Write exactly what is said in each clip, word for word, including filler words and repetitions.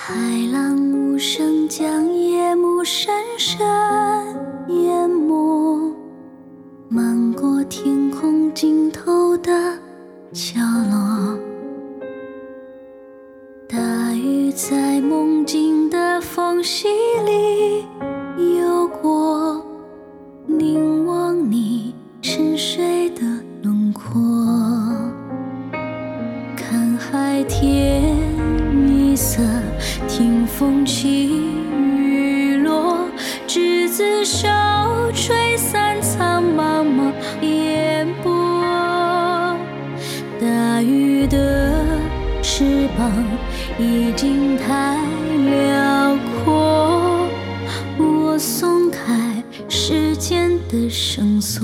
海浪无声将夜幕深深淹没，漫过天空尽头的角落。大雨在梦境的缝隙里游过，凝望你沉睡的轮廓。看海天一色，听风起雨落，执子手，吹散苍茫茫烟波。大雨的翅膀已经太辽阔，我松开时间的绳索，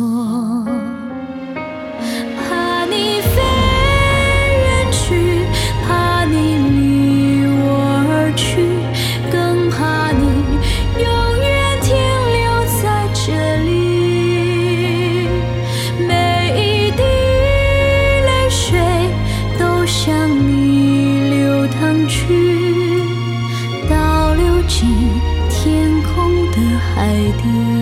怕你飞远去，怕你离我而去，更怕你永远停留在这里。每一滴泪水都向你流淌去，倒流进天空的海底。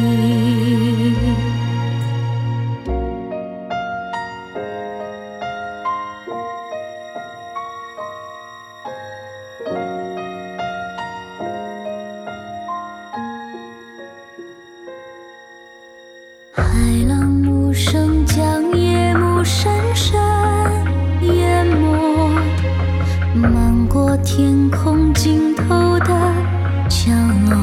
海浪无声将夜幕深深淹没，漫过天空尽头的角落。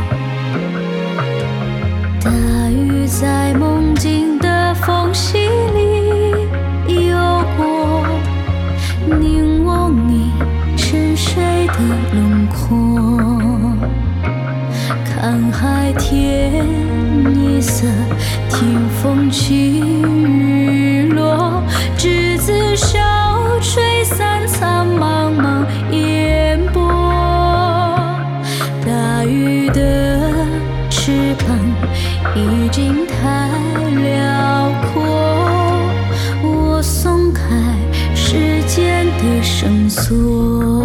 大雨在梦境的缝隙里游过，凝望你沉睡的轮廓。看海天一色，听风起雨落，执子手，吹散苍茫茫烟波。大雨的翅膀已经太辽阔，我松开时间的绳索。